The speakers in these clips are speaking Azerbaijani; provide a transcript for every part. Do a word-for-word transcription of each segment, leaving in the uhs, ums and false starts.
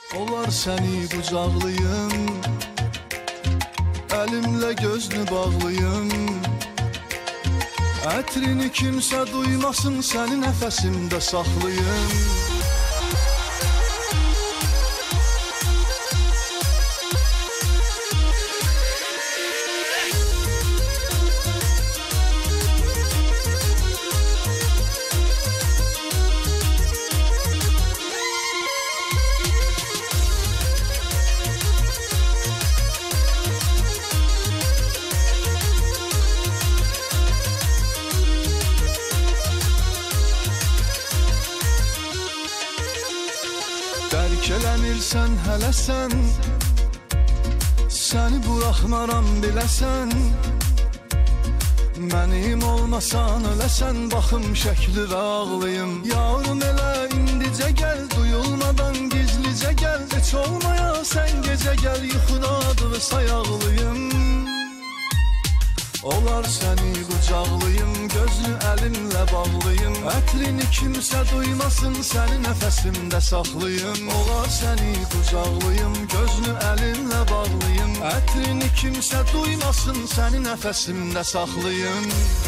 Olar səni qucaqlayım, əlimlə gözünü bağlayım. Ətrini kimsə duymasın, səni nəfəsimdə saxlayım. Dərk eləmirsən hələ sən, səni buraxmaram biləsən. Mənim olmasan öləsən, baxım şəklir ağlayım. Yarım elə indicə gəl, duyulmadan gizlicə gəl. Heç olmaya sən gecə gəl, yuxudadır sayağlıyım. Olar səni qucaqlayım, gözünü əlimlə bağlayım. Ətrini kimsə duymasın, səni nəfəsimdə saxlayım. Olar səni qucaqlayım, gözünü əlimlə bağlayım. Ətrini kimsə duymasın, səni nəfəsimdə saxlayım.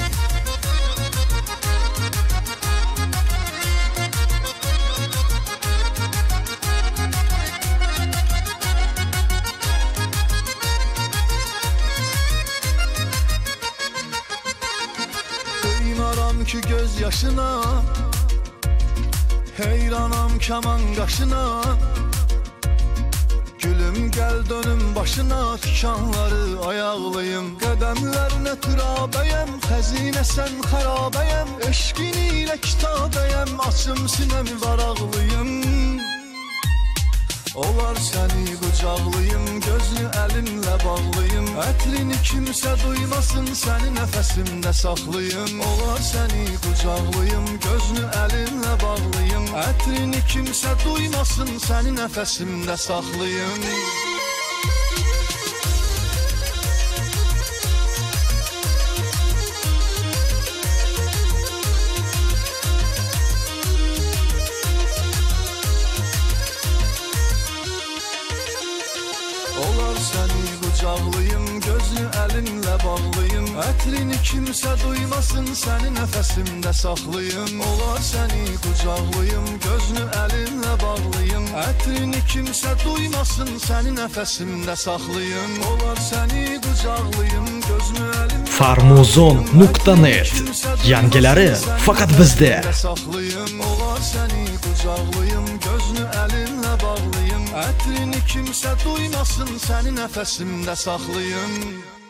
Duymaram ki göz yaşına, heyranam kaman qaşına. Gülüm gəl dönüm başına, tikanları ayaqlayım. Qədəmlərinə türabəyəm, xəzinə sən xərabəyəm. Eşqin ilə kitabəyəm, açım sinəmi varaqlayım. Olar səni qucaqlayım, gözünü əlimlə bağlayım. Ətrini kimsə duymasın, səni nəfəsimdə saxlayım. Olar səni qucaqlayım, gözünü əlimlə bağlayım. Ətrini kimsə duymasın, səni nəfəsimdə saxlayım. Olar səni qucaqlayım, gözünü əlimlə bağlayım. Ətrini kimsə duymasın, səni nəfəsimdə saxlayım. Olar səni qucaqlayım, gözünü əlimlə bağlayım. Ətrini kimsə duymasın, səni nəfəsimdə saxlayım. Olar səni qucaqlayım, gözünü əlimlə Farmuzon nokta net yangileri faqat bizda. Olar səni qucaqlayım, gözünü əlimlə bağlayım. Ətrini kimsə duymasın, səni nəfəsimdə saxlayım.